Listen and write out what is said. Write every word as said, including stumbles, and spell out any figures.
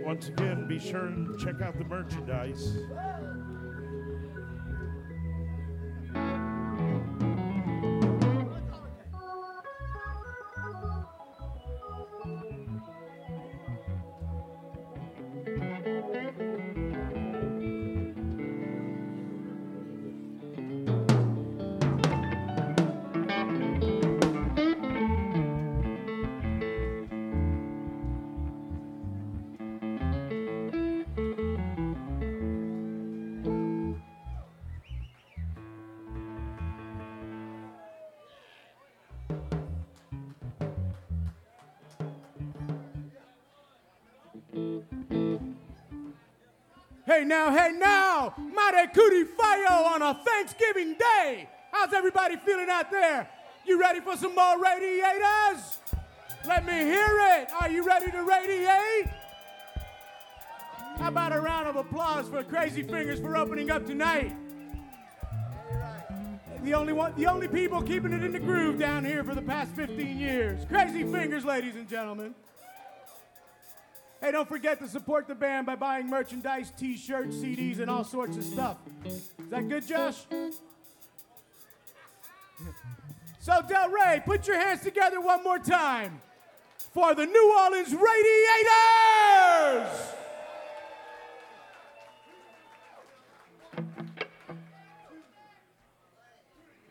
Once again, be sure and check out the merchandise. Hey now, hey now, Mare Cootie Fayo on a Thanksgiving day. How's everybody feeling out there? You ready for some more radiators? Let me hear it. Are you ready to radiate? How about a round of applause for Crazy Fingers for opening up tonight? The only one, the only people keeping it in the groove down here for the past fifteen years. Crazy Fingers, ladies and gentlemen. Hey, don't forget to support the band by buying merchandise, t-shirts, C Ds, and all sorts of stuff. Is that good, Josh? So, Del Rey, put your hands together one more time for the New Orleans Radiators!